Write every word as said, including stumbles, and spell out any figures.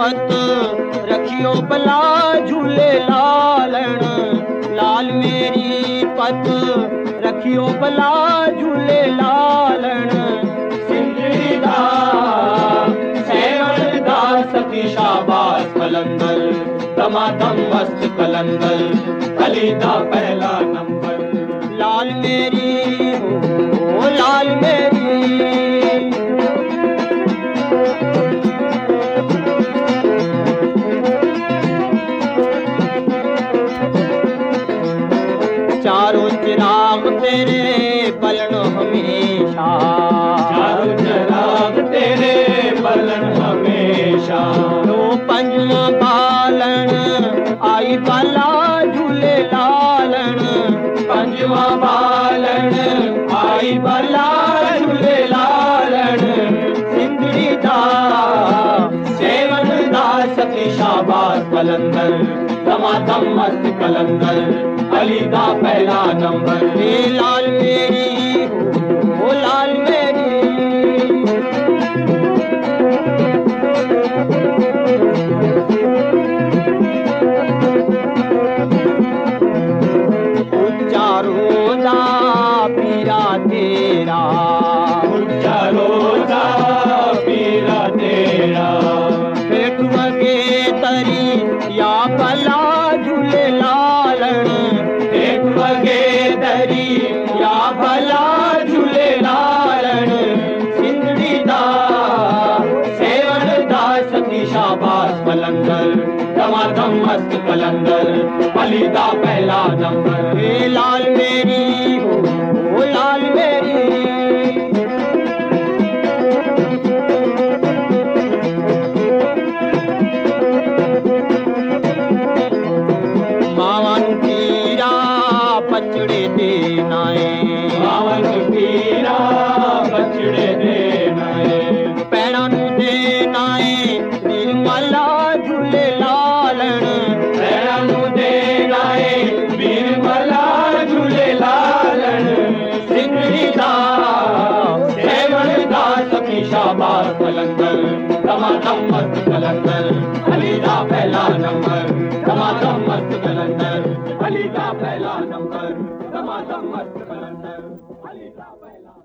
पत रखियो भला झूले लालण लाल मेरी पत रखियो भला झूले लालण सिंधड़ी दा सेवण दा सखी शाबाश कलंदर दमादम मस्त कलंदर अली दा पहला नंबर लाल मेरी ओ लाल मेरी चारों चिराग तेरे बलन हमेशा चारों चिराग तेरे बलन हमेशा दो पंजवा बालन आई बाला झूले लालन पंजवा बालन आई बाला झूले लालन सिंधड़ी दा सेवन दा सखी शाबाश कलंदर दमादम मस्त कलंदर अली दा पहला नंबर हे लाल मेरी ओ लाल मेरी चारों दा पीरा तेरा चारों दा पीरा तेरा पेट वगे तरी या भला झूले लालन एक वगे दरी या भला झूले लालन सिंधड़ी दा सेवन दा सखी शाबाश कलंदर दमादम मस्त कलंदर अली दा पहला नंबर हे लाल मेरी ओ लाल मेरी मावन पीरा पचड़े देनाए मावन पीरा बचड़े देनाए पैणा नू देनाए निर्मला झूले लालन पैरा नू देनाए बीरबला झूले लालन सिंधड़ी दा सेवन दा सखी शाबाश कलंदर दमादम मस्त कलंदर अली दा पहला नंबर दमादम मस्त कलंदर अली दा पहला नंबर दमादम मस्त कलंदर अली दा पहला